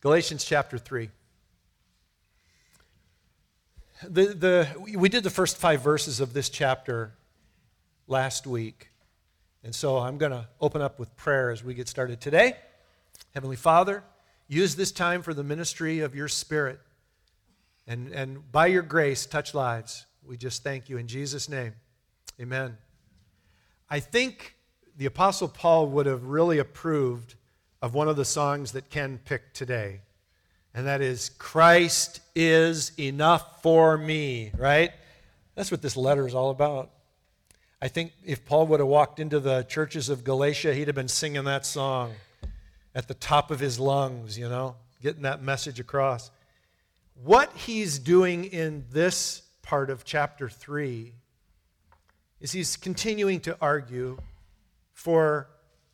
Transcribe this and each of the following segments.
Galatians chapter 3. We did the first 5 verses of this chapter last week. And so I'm going to open up with prayer as we get started today. Heavenly Father, use this time for the ministry of your Spirit. And by your grace, touch lives. We just thank you in Jesus' name. Amen. I think the Apostle Paul would have really approved of one of the songs that Ken picked today. And that is, Christ is enough for me, right? That's what this letter is all about. I think if Paul would have walked into the churches of Galatia, he'd have been singing that song at the top of his lungs, getting that message across. What he's doing in this part of chapter 3 is he's continuing to argue for,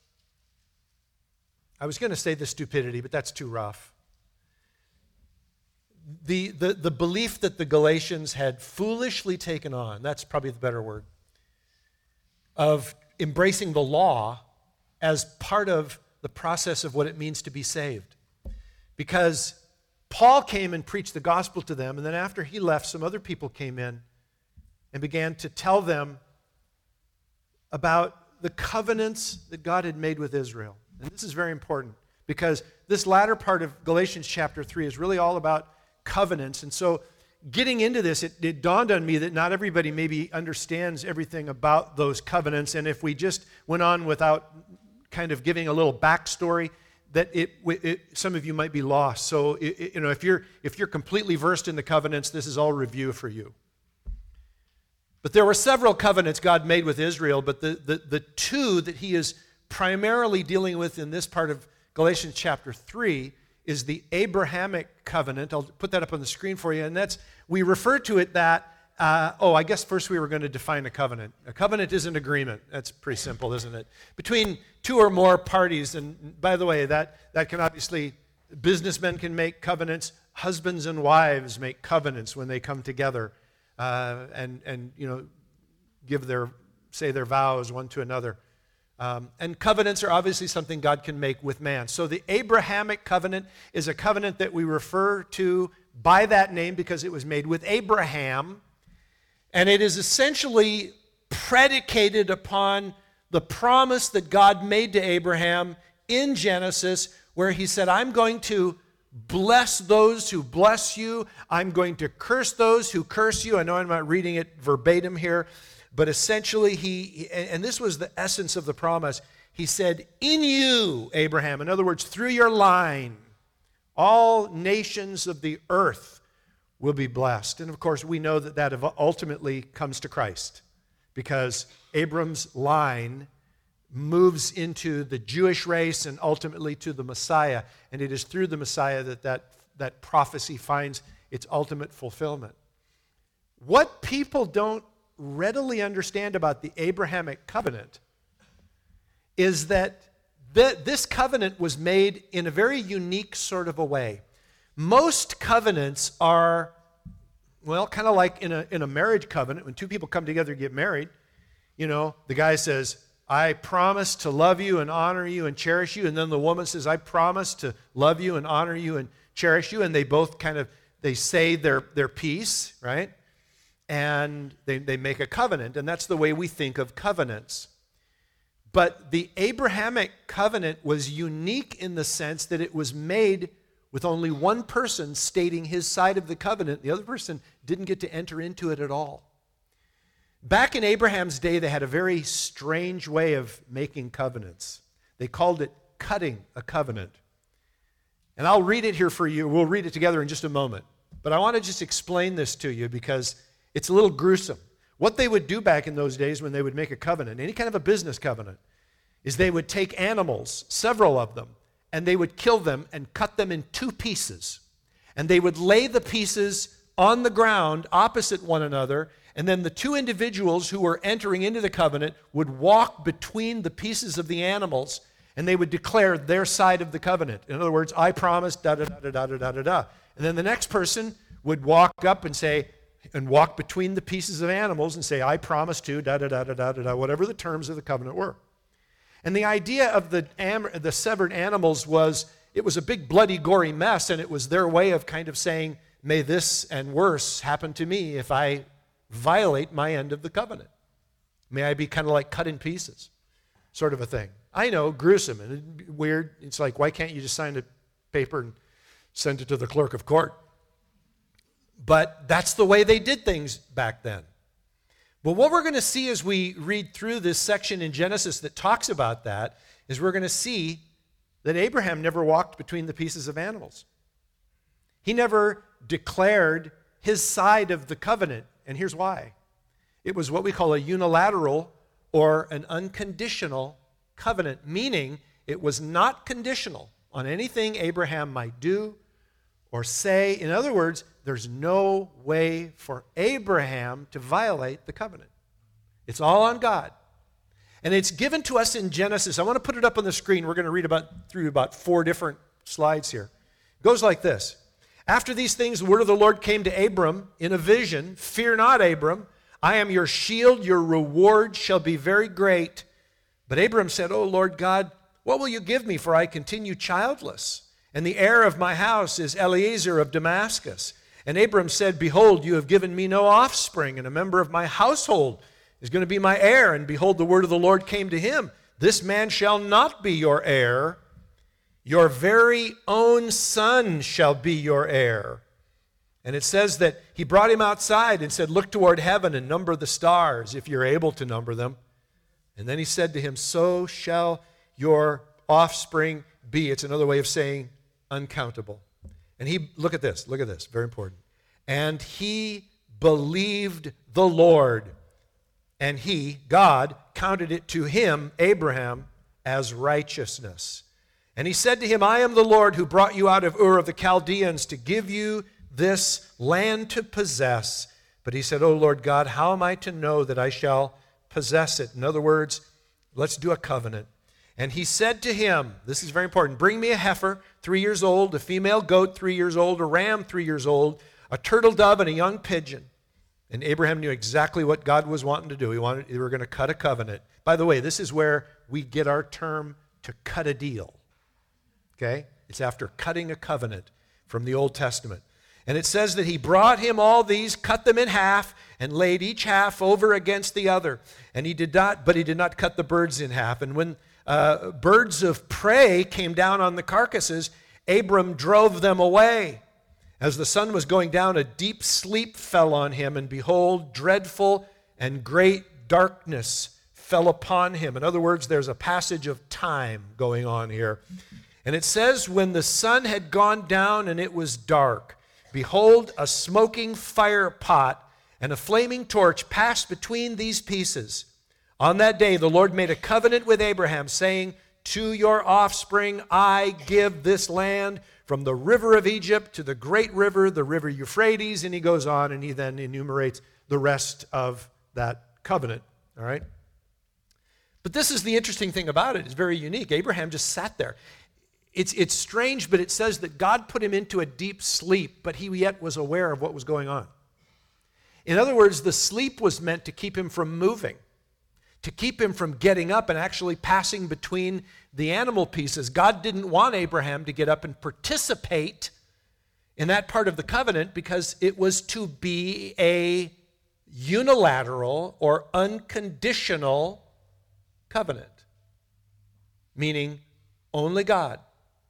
I was going to say the stupidity, but that's too rough. The belief that the Galatians had foolishly taken on, that's probably the better word, of embracing the law as part of the process of what it means to be saved. Because Paul came and preached the gospel to them, and then after he left, some other people came in and began to tell them about the covenants that God had made with Israel. And this is very important, because this latter part of Galatians chapter 3 is really all about covenants. And so getting into this, it dawned on me that not everybody maybe understands everything about those covenants. And if we just went on without kind of giving a little backstory, that some of you might be lost. So if you're completely versed in the covenants, this is all review for you. But there were several covenants God made with Israel, but the two that he is primarily dealing with in this part of Galatians chapter 3 is the Abrahamic covenant. I'll put that up on the screen for you. And we refer to it that, I guess first we were going to define a covenant. A covenant is an agreement. That's pretty simple, isn't it? Between two or more parties. And by the way, that can obviously, businessmen can make covenants. Husbands and wives make covenants when they come together and say their vows one to another. And covenants are obviously something God can make with man. So the Abrahamic covenant is a covenant that we refer to by that name because it was made with Abraham. And it is essentially predicated upon the promise that God made to Abraham in Genesis, where he said, I'm going to bless those who bless you. I'm going to curse those who curse you. I know I'm not reading it verbatim here, but essentially and this was the essence of the promise. He said, in you, Abraham, in other words, through your line, all nations of the earth will be blessed. And of course, we know that ultimately comes to Christ, because Abram's line moves into the Jewish race and ultimately to the Messiah. And it is through the Messiah that prophecy finds its ultimate fulfillment. What people don't readily understand about the Abrahamic covenant is that this covenant was made in a very unique sort of a way. Most covenants are, kind of like in a marriage covenant. When two people come together to get married, the guy says, I promise to love you and honor you and cherish you. And then the woman says, I promise to love you and honor you and cherish you. And they both they say their piece, right? And they make a covenant. And that's the way we think of covenants. But the Abrahamic covenant was unique in the sense that it was made with only one person stating his side of the covenant. The other person didn't get to enter into it at all. Back in Abraham's day, they had a very strange way of making covenants. They called it cutting a covenant. And I'll read it here for you. We'll read it together in just a moment. But I want to just explain this to you because it's a little gruesome. What they would do back in those days when they would make a covenant, any kind of a business covenant, is they would take animals, several of them, and they would kill them and cut them in 2 pieces. And they would lay the pieces on the ground opposite one another, and then the 2 individuals who were entering into the covenant would walk between the pieces of the animals, and they would declare their side of the covenant. In other words, I promise, da-da-da-da-da-da-da-da. And then the next person would walk up and walk between the pieces of animals and say, I promise to, da-da-da-da-da-da, whatever the terms of the covenant were. And the idea of the severed animals was it was a big, bloody, gory mess, and it was their way of kind of saying, may this and worse happen to me if I violate my end of the covenant. May I be kind of like cut in pieces, sort of a thing. I know, gruesome and weird. It's like, why can't you just sign a paper and send it to the clerk of court? But that's the way they did things back then. But what we're going to see as we read through this section in Genesis that talks about that is we're going to see that Abraham never walked between the pieces of animals. He never declared his side of the covenant, and here's why. It was what we call a unilateral or an unconditional covenant, meaning it was not conditional on anything Abraham might do or say. In other words, there's no way for Abraham to violate the covenant. It's all on God. And it's given to us in Genesis. I want to put it up on the screen. We're going to read through about 4 different slides here. It goes like this. After these things, the word of the Lord came to Abram in a vision. Fear not, Abram. I am your shield. Your reward shall be very great. But Abram said, O Lord God, what will you give me? For I continue childless. And the heir of my house is Eliezer of Damascus. And Abram said, Behold, you have given me no offspring, and a member of my household is going to be my heir. And behold, the word of the Lord came to him. This man shall not be your heir. Your very own son shall be your heir. And it says that he brought him outside and said, Look toward heaven and number the stars, if you're able to number them. And then he said to him, So shall your offspring be. It's another way of saying uncountable. And look at this, very important. And he believed the Lord, and he, God, counted it to him, Abraham, as righteousness. And he said to him, I am the Lord who brought you out of Ur of the Chaldeans to give you this land to possess. But he said, O Lord God, how am I to know that I shall possess it? In other words, let's do a covenant. And he said to him, this is very important, bring me a heifer, 3 years old, a female goat, 3 years old, a ram, 3 years old, a turtle dove, and a young pigeon. And Abraham knew exactly what God was wanting to do. They were going to cut a covenant. By the way, this is where we get our term to cut a deal. Okay? It's after cutting a covenant from the Old Testament. And it says that he brought him all these, cut them in half, and laid each half over against the other. And he did not cut the birds in half. And when birds of prey came down on the carcasses, Abram drove them away. As the sun was going down, a deep sleep fell on him, and behold, dreadful and great darkness fell upon him. In other words, there's a passage of time going on here. And it says, when the sun had gone down and it was dark, behold, a smoking fire pot and a flaming torch passed between these pieces. On that day, the Lord made a covenant with Abraham, saying, to your offspring I give this land, from the river of Egypt to the great river, the river Euphrates. And he goes on and he then enumerates the rest of that covenant. All right? But this is the interesting thing about it. It's very unique. Abraham just sat there. It's strange, but it says that God put him into a deep sleep, but he yet was aware of what was going on. In other words, the sleep was meant to keep him from moving, to keep him from getting up and actually passing between the animal pieces. God didn't want Abraham to get up and participate in that part of the covenant because it was to be a unilateral or unconditional covenant, meaning only God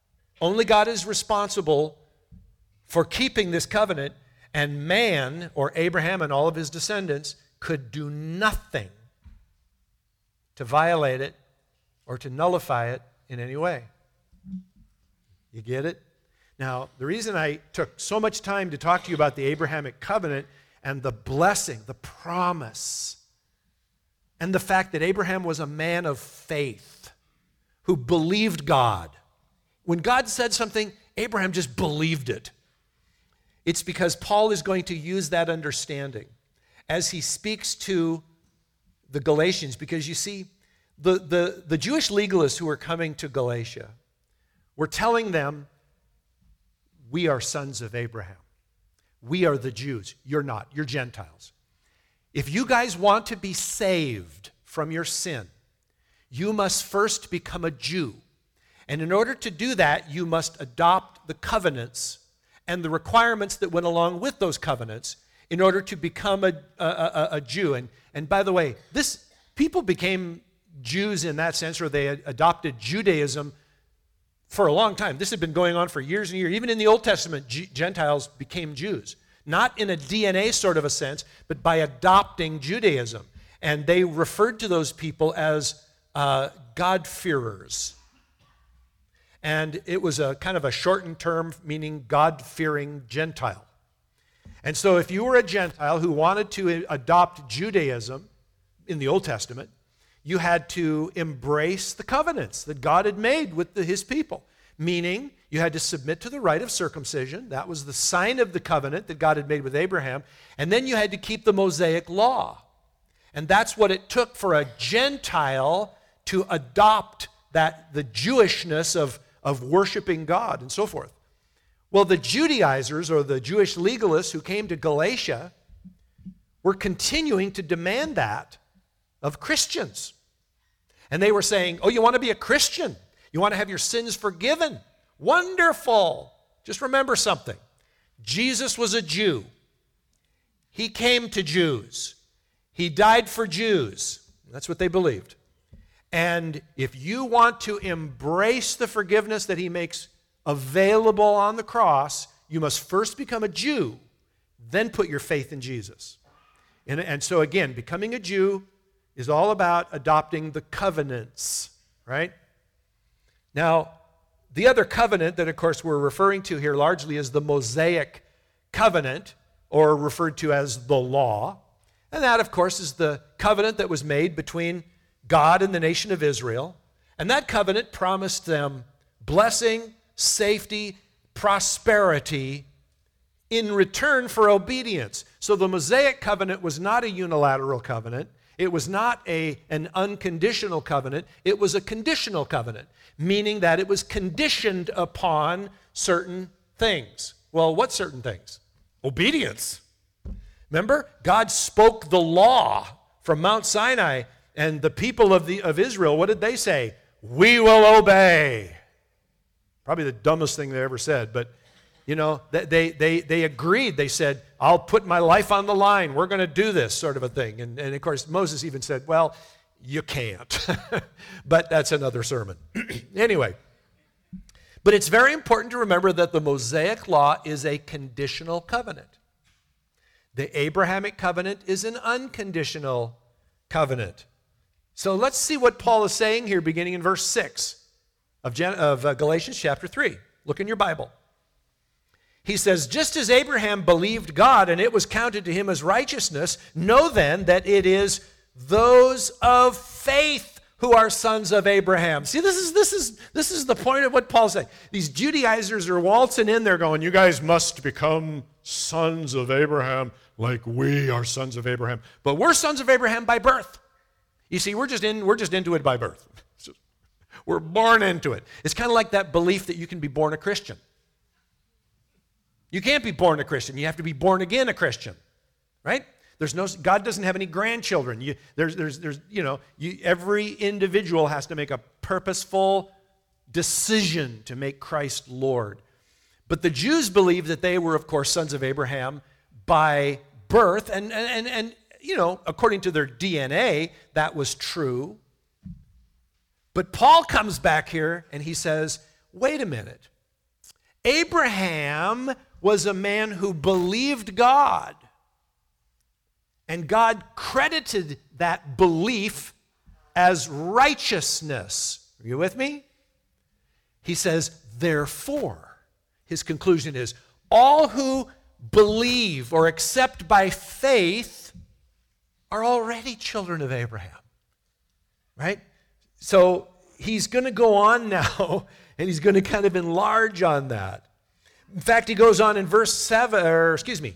is responsible for keeping this covenant, and man, or Abraham and all of his descendants, could do nothing to violate it or to nullify it in any way. You get it? Now, the reason I took so much time to talk to you about the Abrahamic covenant and the blessing, the promise, and the fact that Abraham was a man of faith who believed God. When God said something, Abraham just believed it. It's because Paul is going to use that understanding as he speaks to the Galatians, because you see, the Jewish legalists who were coming to Galatia were telling them, we are sons of Abraham. We are the Jews. You're not. You're Gentiles. If you guys want to be saved from your sin, you must first become a Jew. And in order to do that, you must adopt the covenants and the requirements that went along with those covenants in order to become a Jew. And by the way, people became Jews in that sense, or they adopted Judaism for a long time. This had been going on for years and years. Even in the Old Testament, Gentiles became Jews. Not in a DNA sort of a sense, but by adopting Judaism. And they referred to those people as God-fearers. And it was a kind of a shortened term meaning God-fearing Gentile. And so if you were a Gentile who wanted to adopt Judaism in the Old Testament, you had to embrace the covenants that God had made with his people, meaning you had to submit to the rite of circumcision. That was the sign of the covenant that God had made with Abraham. And then you had to keep the Mosaic law. And that's what it took for a Gentile to adopt the Jewishness of worshiping God and so forth. Well, the Judaizers, or the Jewish legalists who came to Galatia, were continuing to demand that of Christians. And they were saying, oh, you want to be a Christian? You want to have your sins forgiven? Wonderful. Just remember something. Jesus was a Jew. He came to Jews. He died for Jews. That's what they believed. And if you want to embrace the forgiveness that he makes available on the cross, you must first become a Jew, then put your faith in Jesus. And so again, becoming a Jew is all about adopting the covenants, right? Now, the other covenant that, of course, we're referring to here largely is the Mosaic covenant, or referred to as the law. And that, of course, is the covenant that was made between God and the nation of Israel. And that covenant promised them blessing, safety, prosperity in return for obedience. So the Mosaic covenant was not a unilateral covenant. It was not an unconditional covenant. It was a conditional covenant, meaning that it was conditioned upon certain things. Well, what certain things? Obedience. Remember, God spoke the law from Mount Sinai, and the people of Israel, what did they say? We will obey. Probably the dumbest thing they ever said, but you know, they agreed. They said, I'll put my life on the line. We're going to do this, sort of a thing. And of course, Moses even said, well, you can't. But that's another sermon. Anyway, but it's very important to remember that the Mosaic law is a conditional covenant. The Abrahamic covenant is an unconditional covenant. So let's see what Paul is saying here, beginning in verse 6 of Galatians chapter 3. Look in your Bible. He says, just as Abraham believed God and it was counted to him as righteousness, know then that it is those of faith who are sons of Abraham. See, this is the point of what Paul's saying. These Judaizers are waltzing in there going, you guys must become sons of Abraham like we are sons of Abraham. But we're sons of Abraham by birth. You see, we're just into it by birth. We're born into it. It's kind of like that belief that you can be born a Christian. You can't be born a Christian. You have to be born again a Christian, right? God doesn't have any grandchildren. Every individual has to make a purposeful decision to make Christ Lord. But the Jews believed that they were, of course, sons of Abraham by birth, and according to their DNA, that was true. But Paul comes back here and he says, wait a minute. Abraham was a man who believed God, and God credited that belief as righteousness. Are you with me? He says, therefore, his conclusion is, all who believe or accept by faith are already children of Abraham, right? So he's going to go on now, and he's going to kind of enlarge on that. In fact, he goes on in verse 8.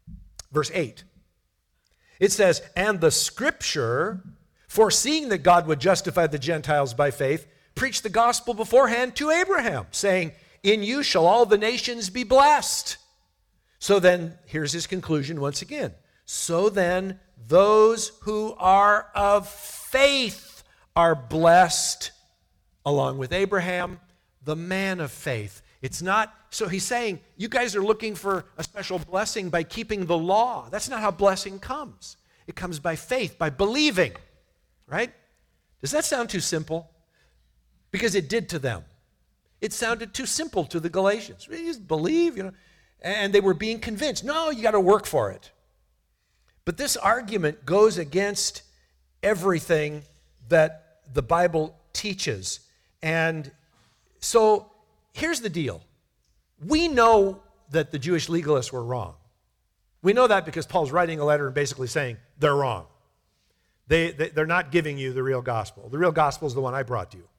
It says, and the scripture, foreseeing that God would justify the Gentiles by faith, preached the gospel beforehand to Abraham, saying, in you shall all the nations be blessed. So then, here's his conclusion once again. So then, those who are of faith are blessed along with Abraham, the man of faith. It's not, so he's saying, you guys are looking for a special blessing by keeping the law. That's not how blessing comes. It comes by faith, by believing, right? Does that sound too simple? Because it did to them. It sounded too simple to the Galatians. You just believe, and they were being convinced. No, you got to work for it. But this argument goes against everything that the Bible teaches. And so here's the deal. We know that the Jewish legalists were wrong. We know that because Paul's writing a letter and basically saying they're wrong. They're not giving you the real gospel. The real gospel is the one I brought to you.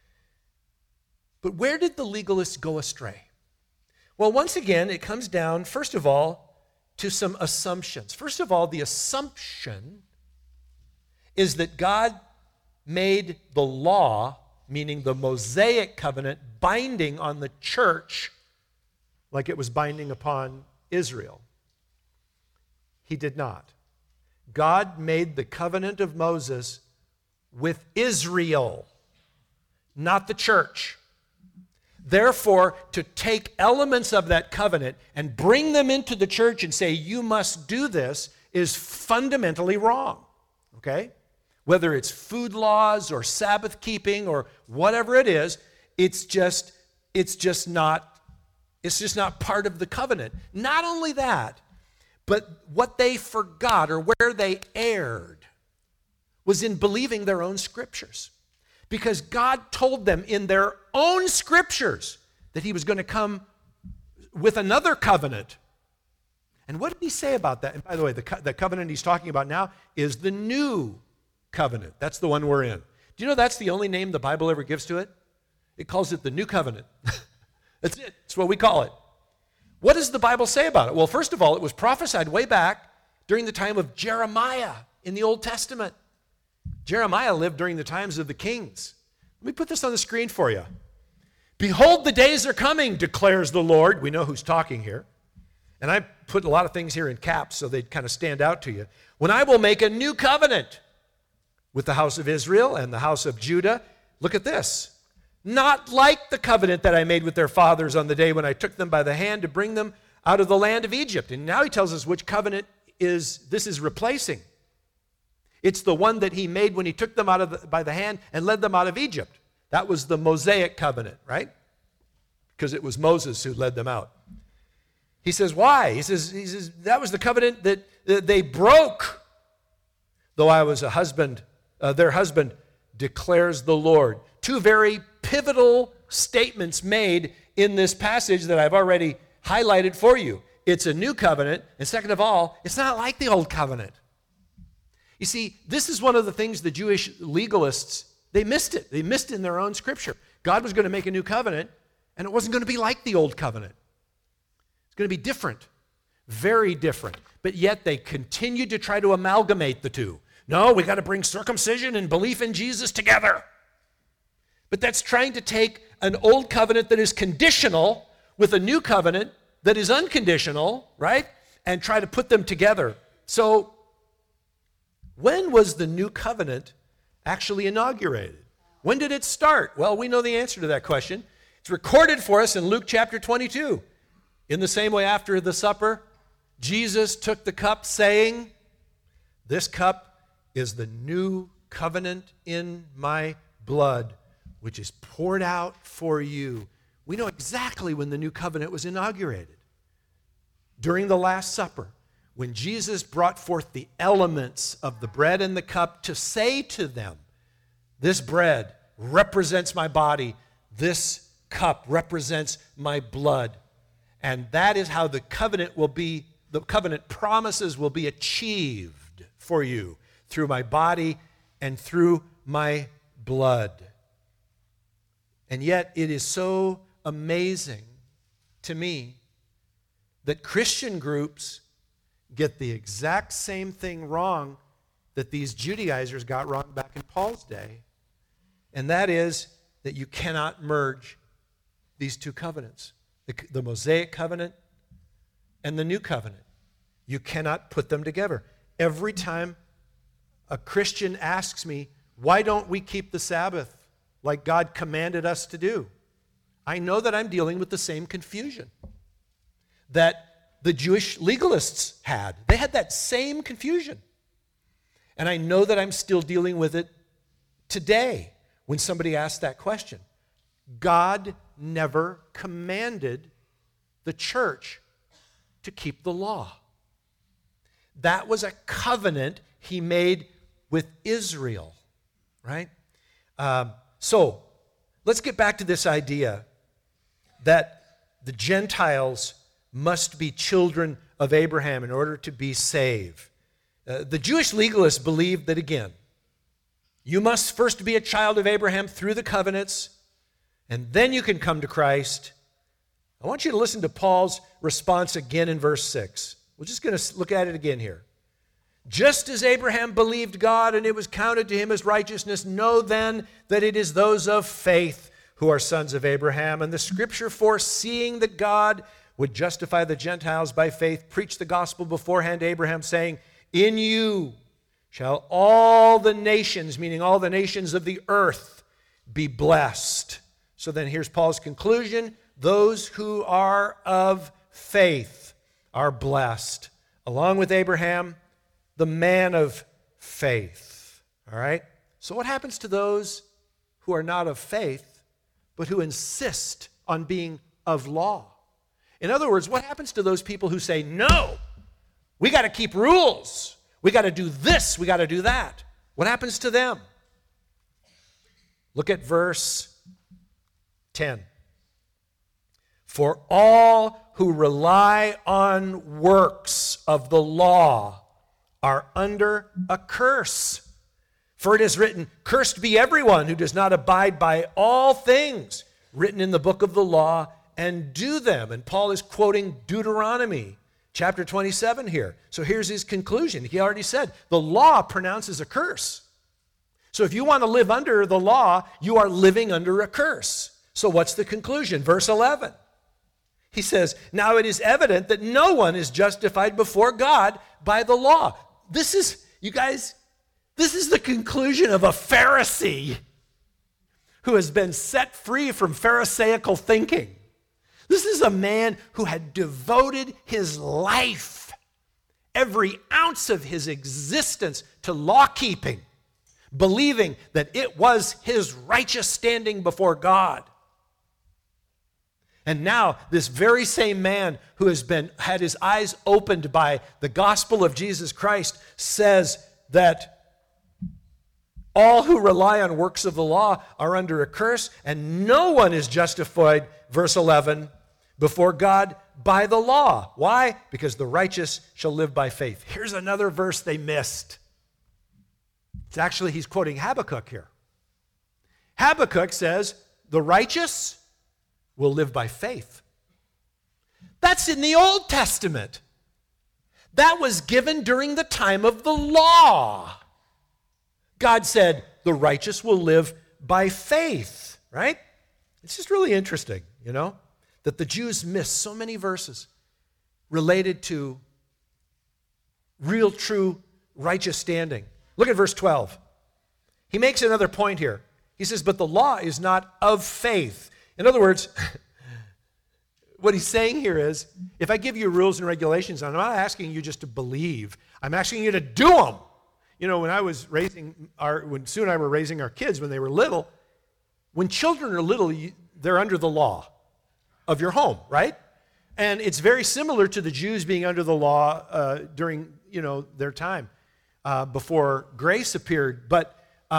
But where did the legalists go astray? Well, once again, it comes down, first of all, to some assumptions. First of all, the assumption is that God made the law, meaning the Mosaic covenant, binding on the church like it was binding upon Israel. He did not. God made the covenant of Moses with Israel, not the church. Therefore, to take elements of that covenant and bring them into the church and say, you must do this, is fundamentally wrong, okay? Whether it's food laws or Sabbath keeping or whatever it is, it's just not part of the covenant. Not only that, but what they forgot or where they erred was in believing their own scriptures. Because God told them in their own scriptures that he was going to come with another covenant. And what did he say about that? And by the way, the covenant he's talking about now is the new covenant. That's the one we're in. Do you know that's the only name the Bible ever gives to it? It calls it the new covenant. That's it. That's what we call it. What does the Bible say about it? Well, first of all, it was prophesied way back during the time of Jeremiah in the Old Testament. Jeremiah lived during the times of the kings. Let me put this on the screen for you. Behold, the days are coming, declares the Lord. We know who's talking here. And I put a lot of things here in caps so they'd kind of stand out to you. When I will make a new covenant with the house of Israel and the house of Judah. Look at this. Not like the covenant that I made with their fathers on the day when I took them by the hand to bring them out of the land of Egypt. And now he tells us which covenant this is replacing. It's the one that he made when he took them by the hand and led them out of Egypt. That was the Mosaic covenant, right? Because it was Moses who led them out. He says, why? He says that was the covenant that they broke. Though I was a husband, their husband, declares the Lord. Two very pivotal statements made in this passage that I've already highlighted for you. It's a new covenant, and second of all, it's not like the old covenant. You see, this is one of the things the Jewish legalists, they missed it. They missed it in their own scripture. God was going to make a new covenant, and it wasn't going to be like the old covenant. It's going to be different, very different. But yet they continued to try to amalgamate the two. No, we got to bring circumcision and belief in Jesus together. But that's trying to take an old covenant that is conditional with a new covenant that is unconditional, right? And try to put them together. So, when was the new covenant actually inaugurated? When did it start? Well, we know the answer to that question. It's recorded for us in Luke chapter 22. In the same way, after the supper, Jesus took the cup saying, "This cup is the new covenant in my blood, which is poured out for you." We know exactly when the new covenant was inaugurated. During the Last Supper, when Jesus brought forth the elements of the bread and the cup to say to them, "This bread represents my body, this cup represents my blood." And that is how the covenant promises will be achieved for you through my body and through my blood. And yet it is so amazing to me that Christian groups get the exact same thing wrong that these Judaizers got wrong back in Paul's day. And that is that you cannot merge these two covenants, the Mosaic covenant and the new covenant. You cannot put them together. Every time a Christian asks me, why don't we keep the Sabbath like God commanded us to do? I know that I'm dealing with the same confusion that the Jewish legalists had. They had that same confusion. And I know that I'm still dealing with it today when somebody asks that question. God never commanded the church to keep the law. That was a covenant he made with Israel, right? So let's get back to this idea that the Gentiles must be children of Abraham in order to be saved. The Jewish legalists believed that, again, you must first be a child of Abraham through the covenants, and then you can come to Christ. I want you to listen to Paul's response again in verse 6. We're just going to look at it again here. Just as Abraham believed God and it was counted to him as righteousness, know then that it is those of faith who are sons of Abraham. And the scripture, foreseeing that God would justify the Gentiles by faith, preached the gospel beforehand to Abraham, saying, in you shall all the nations, meaning all the nations of the earth, be blessed. So then here's Paul's conclusion. Those who are of faith are blessed, along with Abraham, the man of faith. All right? So what happens to those who are not of faith, but who insist on being of law? In other words, what happens to those people who say, no, we got to keep rules. We got to do this. We got to do that. What happens to them? Look at verse 10. For all who rely on works of the law are under a curse. For it is written, cursed be everyone who does not abide by all things written in the book of the law and do them. And Paul is quoting Deuteronomy chapter 27 here. So here's his conclusion. He already said the law pronounces a curse. So if you want to live under the law, you are living under a curse. So what's the conclusion? Verse 11. He says, now it is evident that no one is justified before God by the law. This is, you guys, this is the conclusion of a Pharisee who has been set free from Pharisaical thinking. This is a man who had devoted his life, every ounce of his existence, to law keeping, believing that it was his righteous standing before God. And now this very same man who has had his eyes opened by the gospel of Jesus Christ says that all who rely on works of the law are under a curse, and no one is justified, verse 11, before God by the law. Why? Because the righteous shall live by faith. Here's another verse they missed. It's actually, he's quoting Habakkuk here. Habakkuk says, the righteous will live by faith. That's in the Old Testament. That was given during the time of the law. God said, the righteous will live by faith, right? It's just really interesting, that the Jews missed so many verses related to real, true, righteous standing. Look at verse 12. He makes another point here. He says, but the law is not of faith. In other words, what he's saying here is, if I give you rules and regulations, I'm not asking you just to believe. I'm asking you to do them. When I was when Sue and I were raising our kids when they were little, when children are little, they're under the law of your home, right? And it's very similar to the Jews being under the law during, their time before grace appeared. But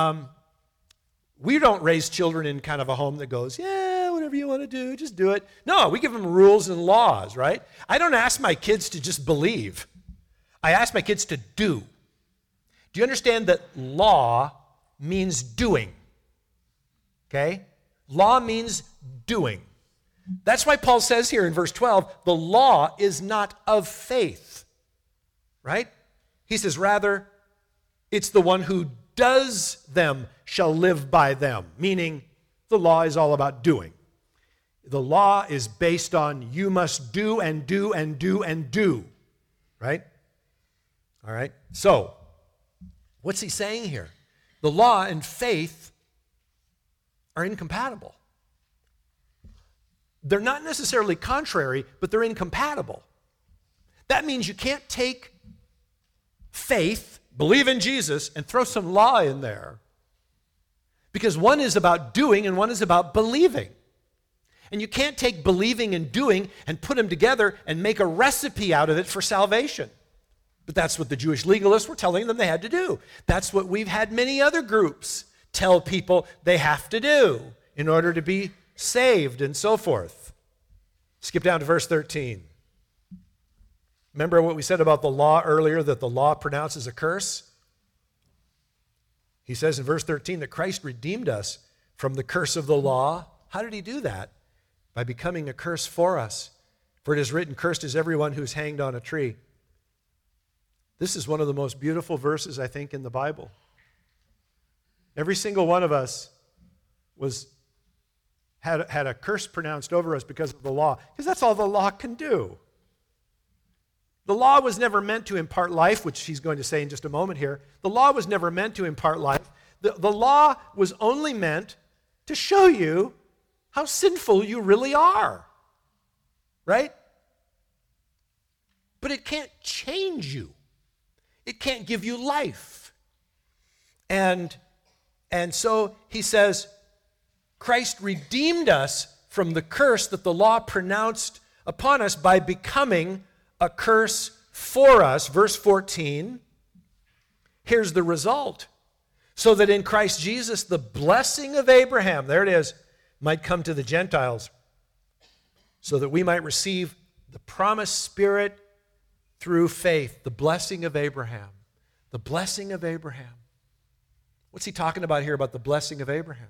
we don't raise children in kind of a home that goes, yeah, whatever you want to do, just do it. No, we give them rules and laws, right? I don't ask my kids to just believe. I ask my kids to do. Do you understand that law means doing? Okay? Law means doing. That's why Paul says here in verse 12, the law is not of faith, right? He says, rather, it's the one who does them shall live by them, meaning the law is all about doing. The law is based on you must do and do and do and do, right? All right? So, what's he saying here? The law and faith are incompatible. they're not necessarily contrary, but they're incompatible. That means you can't take faith, believe in Jesus, and throw some law in there. Because one is about doing and one is about believing. And you can't take believing and doing and put them together and make a recipe out of it for salvation. But that's what the Jewish legalists were telling them they had to do. That's what we've had many other groups tell people they have to do in order to be saved and so forth. Skip down to verse 13. Remember what we said about the law earlier, that the law pronounces a curse? He says in verse 13 that Christ redeemed us from the curse of the law. How did he do that? By becoming a curse for us. For it is written, cursed is everyone who is hanged on a tree. This is one of the most beautiful verses, I think, in the Bible. Every single one of us had a curse pronounced over us because of the law, because that's all the law can do. The law was never meant to impart life, which he's going to say in just a moment here. The law was never meant to impart life. The law was only meant to show you how sinful you really are, right? But it can't change you. It can't give you life. And so he says, Christ redeemed us from the curse that the law pronounced upon us by becoming a curse for us. Verse 14, here's the result. So that in Christ Jesus, the blessing of Abraham, there it is, might come to the Gentiles, so that we might receive the promised Spirit through faith. The blessing of Abraham. The blessing of Abraham. What's he talking about here about the blessing of Abraham?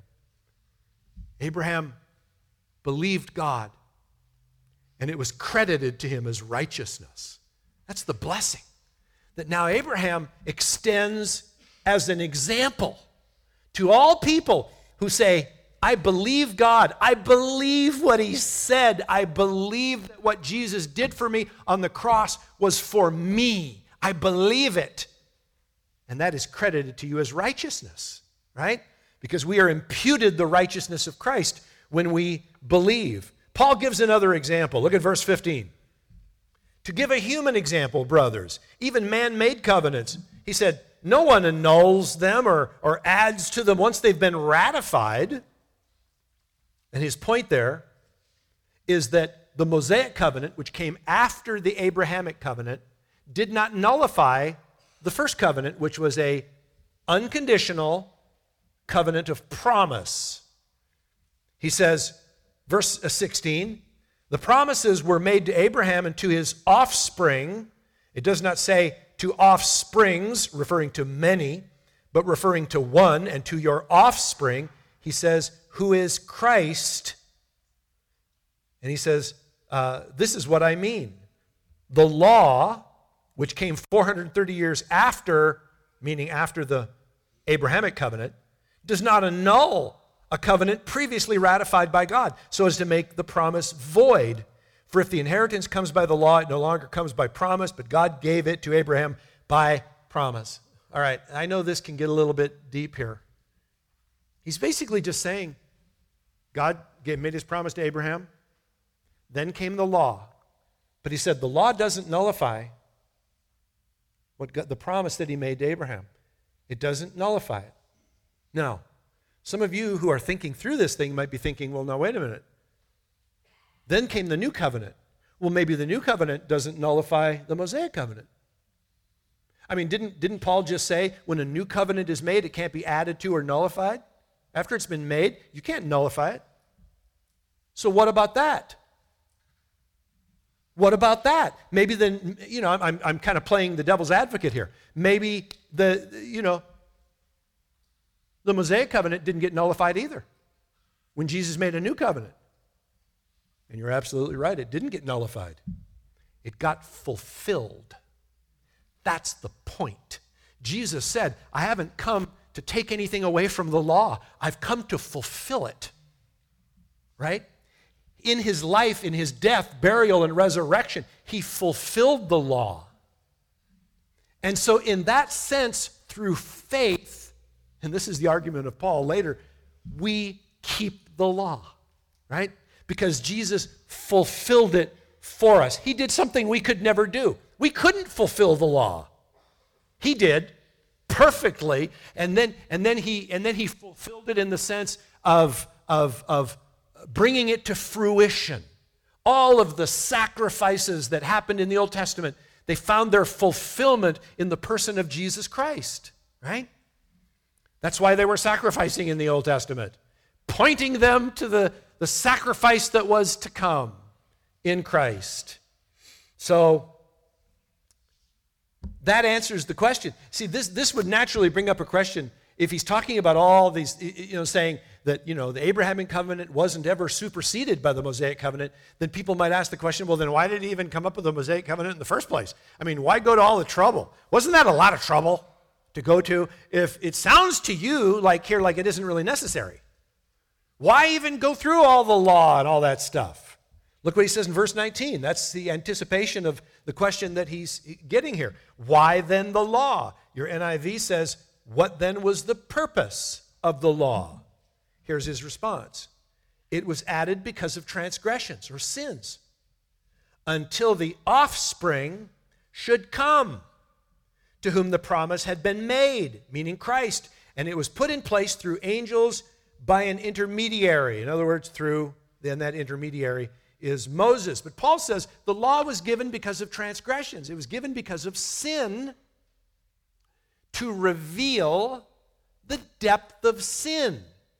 Abraham believed God, and it was credited to him as righteousness. That's the blessing. That now Abraham extends as an example to all people who say, I believe God. I believe what he said. I believe that what Jesus did for me on the cross was for me. I believe it. And that is credited to you as righteousness, right? Because we are imputed the righteousness of Christ when we believe. Paul gives another example. Look at verse 15. To give a human example, brothers, even man-made covenants, he said, no one annuls them or adds to them once they've been ratified. And his point there is that the Mosaic covenant, which came after the Abrahamic covenant, did not nullify the first covenant, which was a unconditional covenant of promise. He says, verse 16, the promises were made to Abraham and to his offspring. It does not say to offsprings, referring to many, but referring to one, and to your offspring. He says, who is Christ. And he says, this is what I mean. The law, which came 430 years after, meaning after the Abrahamic covenant, does not annul a covenant previously ratified by God, so as to make the promise void. For if the inheritance comes by the law, it no longer comes by promise, but God gave it to Abraham by promise. All right, I know this can get a little bit deep here. He's basically just saying, God made his promise to Abraham, then came the law. But he said the law doesn't nullify the promise that he made to Abraham. It doesn't nullify it. Now, some of you who are thinking through this thing might be thinking, well, now, wait a minute. Then came the new covenant. Well, maybe the new covenant doesn't nullify the Mosaic covenant. I mean, didn't Paul just say when a new covenant is made, it can't be added to or nullified? After it's been made, you can't nullify it. So what about that? What about that? Maybe then, I'm kind of playing the devil's advocate here. Maybe the Mosaic covenant didn't get nullified either when Jesus made a new covenant. And you're absolutely right, it didn't get nullified. It got fulfilled. That's the point. Jesus said, I haven't come to take anything away from the law. I've come to fulfill it. Right? In his life, in his death, burial, and resurrection, he fulfilled the law. And so in that sense, through faith, and this is the argument of Paul later, we keep the law, right? because Jesus fulfilled it for us. He did something we could never do. We couldn't fulfill the law. He did perfectly, and then he fulfilled it in the sense of bringing it to fruition. All of the sacrifices that happened in the Old Testament, they found their fulfillment in the person of Jesus Christ, right? That's why they were sacrificing in the Old Testament, pointing them to the sacrifice that was to come in Christ. So that answers the question. See, this would naturally bring up a question if he's talking about all these, saying that, the Abrahamic covenant wasn't ever superseded by the Mosaic covenant, then people might ask the question, well, then why did he even come up with the Mosaic covenant in the first place? I mean, why go to all the trouble? Wasn't that a lot of trouble to go to if it sounds to you like it isn't really necessary? Why even go through all the law and all that stuff? Look what he says in verse 19. That's the anticipation of the question that he's getting here. Why then the law? Your NIV says, what then was the purpose of the law? Here's his response. It was added because of transgressions or sins, until the offspring should come, to whom the promise had been made, meaning Christ. And it was put in place through angels by an intermediary. In other words, then that intermediary is Moses. But Paul says the law was given because of transgressions. It was given because of sin, to reveal the depth of sin.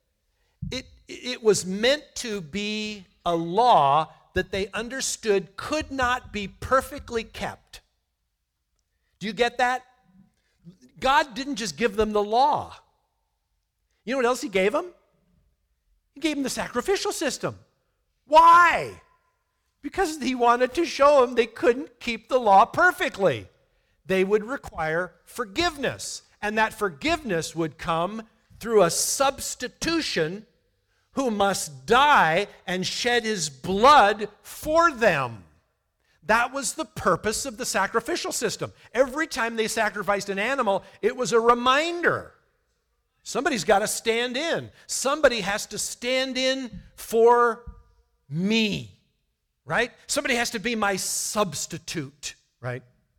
It was meant to be a law that they understood could not be perfectly kept. Do you get that? God didn't just give them the law. You know what else he gave them? He gave them the sacrificial system. Why? Because he wanted to show them they couldn't keep the law perfectly. They would require forgiveness, and that forgiveness would come through a substitution who must die and shed his blood for them. That was the purpose of the sacrificial system. Every time they sacrificed an animal, it was a reminder. Somebody's got to stand in. Somebody has to stand in for me, right? Somebody has to be my substitute, right?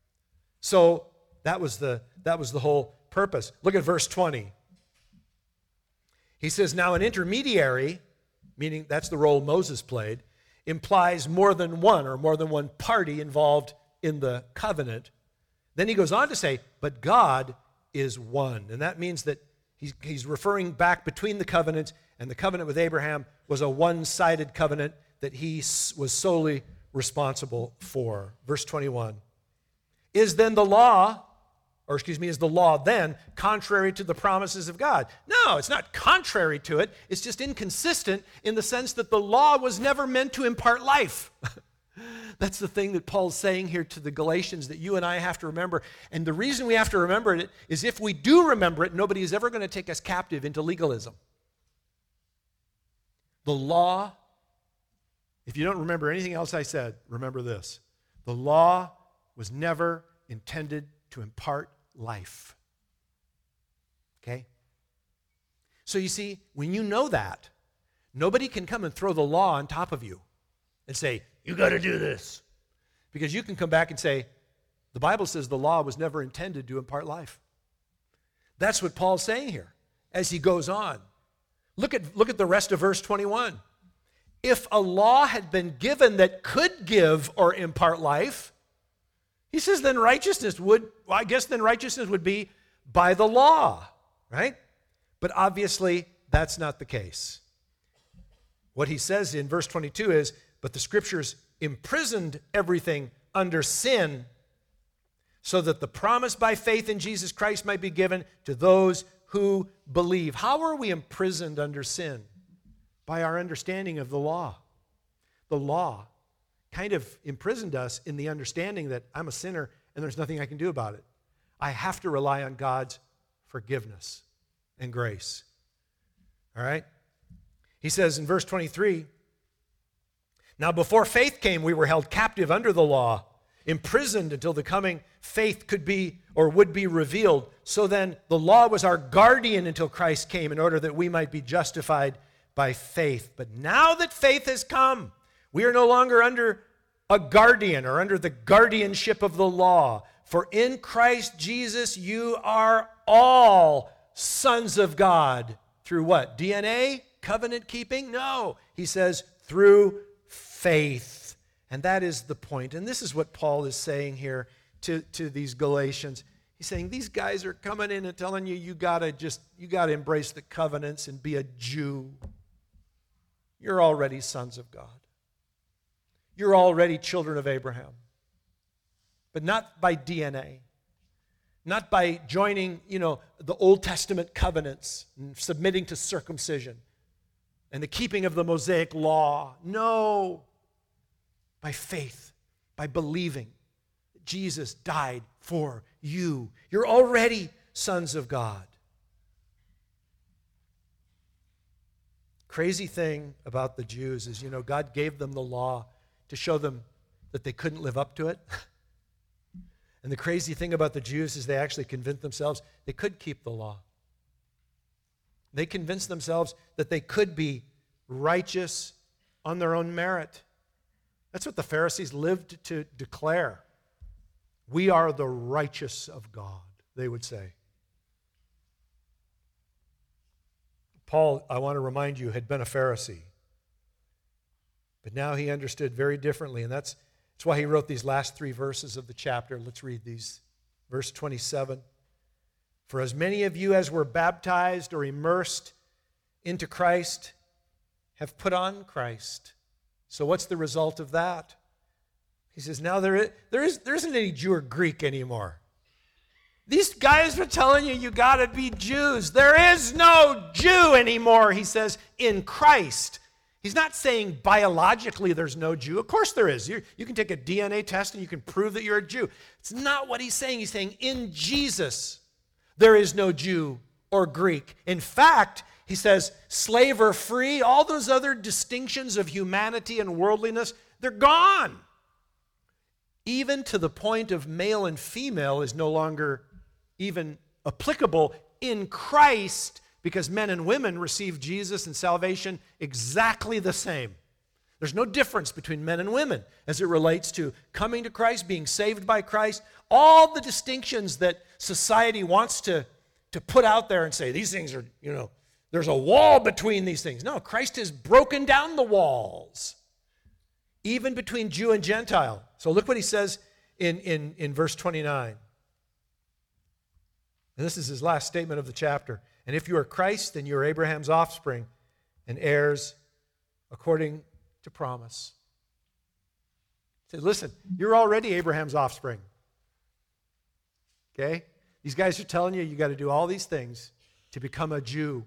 So that was the whole purpose. Look at verse 20. He says, now an intermediary, meaning that's the role Moses played, implies more than one party involved in the covenant. Then he goes on to say, but God is one. And that means that he's referring back between the covenants, and the covenant with Abraham was a one-sided covenant that he was solely responsible for. Verse 21. Is the law then contrary to the promises of God? No, it's not contrary to it. It's just inconsistent in the sense that the law was never meant to impart life. That's the thing that Paul's saying here to the Galatians that you and I have to remember. And the reason we have to remember it is if we do remember it, nobody is ever going to take us captive into legalism. The law, if you don't remember anything else I said, remember this. The law was never intended to impart life. Okay? So you see, when you know that, nobody can come and throw the law on top of you and say, you got to do this. Because you can come back and say, the Bible says the law was never intended to impart life. That's what Paul's saying here as he goes on. Look at the rest of verse 21. If a law had been given that could give or impart life, he says then righteousness would be by the law, right? But obviously, that's not the case. What he says in verse 22 is, but the Scriptures imprisoned everything under sin so that the promise by faith in Jesus Christ might be given to those who believe. How are we imprisoned under sin? By our understanding of the law. The law kind of imprisoned us in the understanding that I'm a sinner and there's nothing I can do about it. I have to rely on God's forgiveness and grace. All right? He says in verse 23, now before faith came, we were held captive under the law, imprisoned until the coming faith could be or would be revealed. So then the law was our guardian until Christ came in order that we might be justified by faith. But now that faith has come, we are no longer under a guardian or under the guardianship of the law. For in Christ Jesus you are all sons of God. Through what? DNA? Covenant keeping? No. He says through faith. And that is the point. And this is what Paul is saying here to these Galatians. He's saying these guys are coming in and telling you gotta embrace the covenants and be a Jew. You're already sons of God. You're already children of Abraham. But not by DNA. Not by joining, the Old Testament covenants and submitting to circumcision and the keeping of the Mosaic law. No. By faith, by believing that Jesus died for you. You're already sons of God. Crazy thing about the Jews is, God gave them the law to show them that they couldn't live up to it. And the crazy thing about the Jews is they actually convinced themselves they could keep the law. They convinced themselves that they could be righteous on their own merit. That's what the Pharisees lived to declare. We are the righteous of God, they would say. Paul, I want to remind you, had been a Pharisee. But now he understood very differently, and that's why he wrote these last 3 verses of the chapter. Let's read these. Verse 27. For as many of you as were baptized or immersed into Christ have put on Christ. So what's the result of that? He says, now there isn't any Jew or Greek anymore. These guys are telling you got to be Jews. There is no Jew anymore, he says, in Christ. He's not saying biologically there's no Jew. Of course there is. You can take a DNA test and you can prove that you're a Jew. It's not what he's saying. He's saying in Jesus there is no Jew or Greek. In fact, he says slave or free, all those other distinctions of humanity and worldliness, they're gone. Even to the point of male and female is no longer even applicable in Christ, because men and women receive Jesus and salvation exactly the same. There's no difference between men and women as it relates to coming to Christ, being saved by Christ. All the distinctions that society wants to put out there and say, these things are, there's a wall between these things. No, Christ has broken down the walls, even between Jew and Gentile. So look what he says in verse 29. And this is his last statement of the chapter. And if you are Christ, then you are Abraham's offspring and heirs according to promise. Say, listen, you're already Abraham's offspring. Okay? These guys are telling you got to do all these things to become a Jew.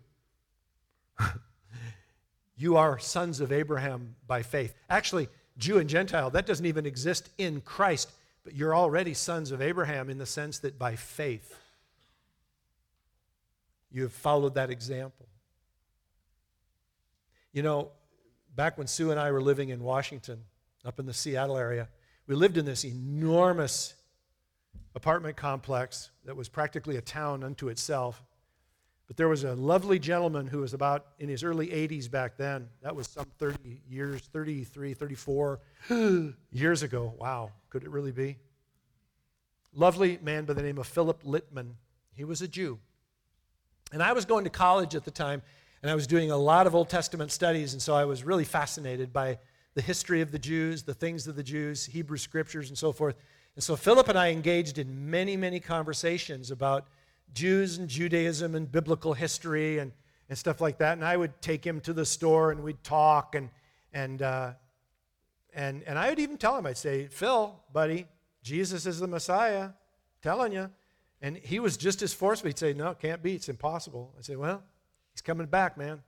You are sons of Abraham by faith. Actually, Jew and Gentile, that doesn't even exist in Christ, but you're already sons of Abraham in the sense that by faith you have followed that example. Back when Sue and I were living in Washington, up in the Seattle area, we lived in this enormous apartment complex that was practically a town unto itself. But there was a lovely gentleman who was about in his early 80s back then. That was some 34 years ago. Wow, could it really be? Lovely man by the name of Philip Littman. He was a Jew. And I was going to college at the time, and I was doing a lot of Old Testament studies, and so I was really fascinated by the history of the Jews, the things of the Jews, Hebrew scriptures, and so forth. And so Philip and I engaged in many, many conversations about Jews and Judaism and biblical history and stuff like that. And I would take him to the store, and we'd talk, and I would even tell him, I'd say, Phil, buddy, Jesus is the Messiah, I'm telling you. And he was just as forceful. He'd say, no, it can't be. It's impossible. I'd say, well, he's coming back, man.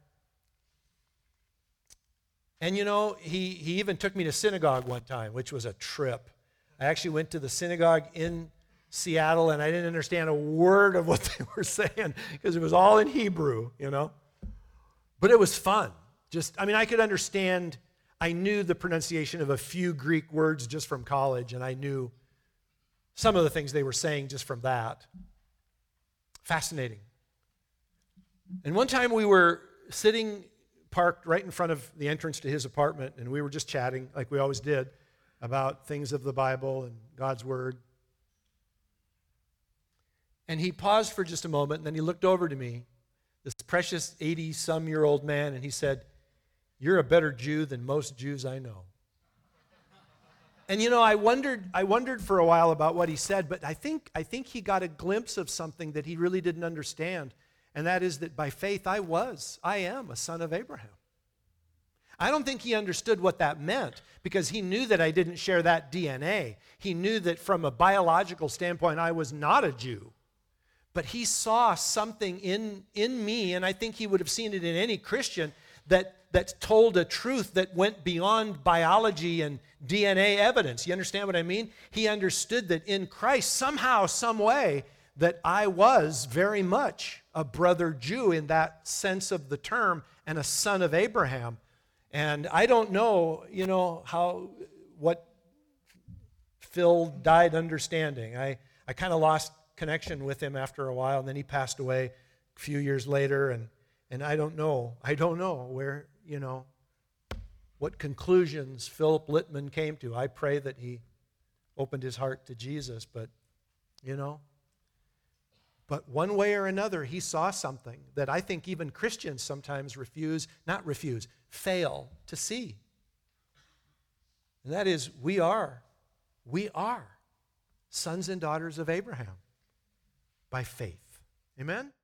And he even took me to synagogue one time, which was a trip. I actually went to the synagogue in Seattle, and I didn't understand a word of what they were saying because it was all in Hebrew, But it was fun. I could understand. I knew the pronunciation of a few Greek words just from college, and I knew some of the things they were saying just from that. Fascinating. And one time we were sitting parked right in front of the entrance to his apartment, and we were just chatting, like we always did, about things of the Bible and God's Word. And he paused for just a moment, and then he looked over to me, this precious 80-some-year-old man, and he said, "You're a better Jew than most Jews I know." And I wondered for a while about what he said, but I think he got a glimpse of something that he really didn't understand, and that is that by faith I am a son of Abraham. I don't think he understood what that meant, because he knew that I didn't share that DNA. He knew that from a biological standpoint I was not a Jew. But he saw something in me, and I think he would have seen it in any Christian, that told a truth that went beyond biology and DNA evidence. You understand what I mean? He understood that in Christ, somehow, some way, that I was very much a brother Jew in that sense of the term, and a son of Abraham. And I don't know, what Phil died understanding. I kind of lost connection with him after a while, and then he passed away a few years later, and I don't know where, what conclusions Philip Littman came to. I pray that he opened his heart to Jesus, but one way or another, he saw something that I think even Christians sometimes fail to see. And that is, we are sons and daughters of Abraham by faith. Amen?